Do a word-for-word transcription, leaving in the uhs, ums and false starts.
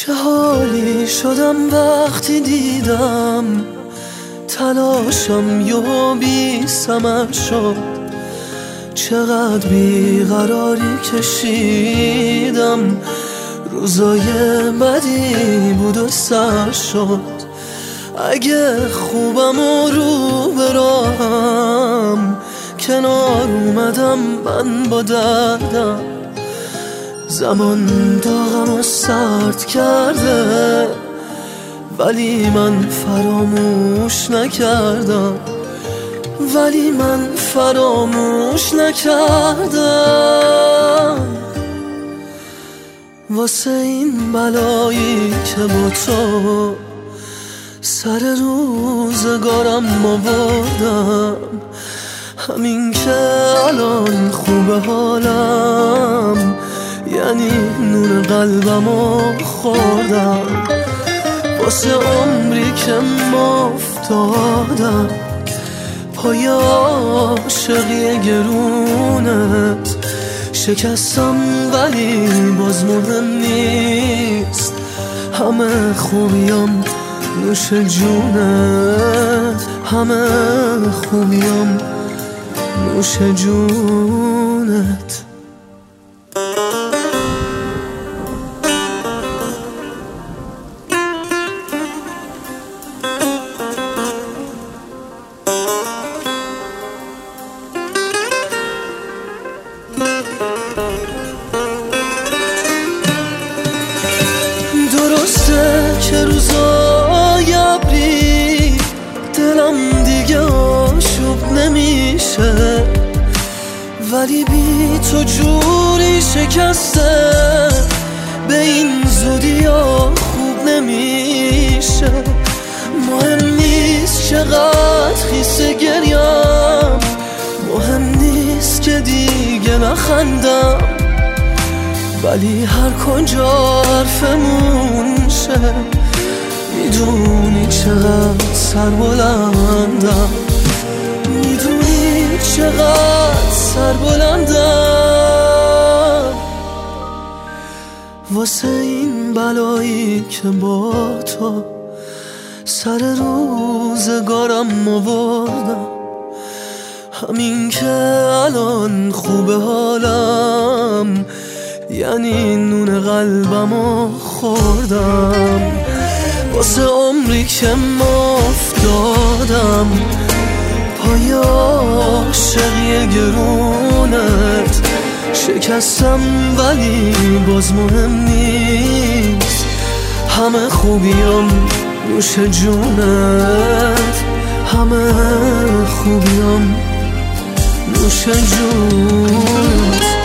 چه حالی شدم وقتی دیدم تلاشم یهو بی ثمر شد. چقدر بیقراری کشیدم، روزای بدی بود و سر شد. اگه خوبم و رو براهم کنار اومدم من با دردم. زمان داغم و سرد کرده ولی من فراموش نکردم، ولی من فراموش نکردم. واسه این بلایی که با تو سر روزگارم آوردم، همین که الان خوب حالم یعنی نور قلبمو خوردم. واسه عمری که افتادم پای عاشقی گرونت شکستم ولی باز مهم نیست. همه خوبیام نوش جونت، همه خوبیام نوش جونت. درسته که روزای ابری دلم دیگه آشوب نمیشه، ولی بی تو جوری شکسته به این زودی ها خوب نمیشه. مهم نیست چقدر خیسه گریم، مهم نیست که دیگه نخندم، ولی هر کجا حرفمون شه میدونی چقدر سر بلندم، میدونی چقدر سر بلندم. واسه این بلایی که با تو سر روزگارم آوردم، همین که الان خوب حالم یعنی نون قلبمو خوردم. واسه عمری که افتادم پای عاشقی گرونت شکستم ولی باز مهم نیست. همه خوبیام نوش جونت، همه خوبیام نوش جونت.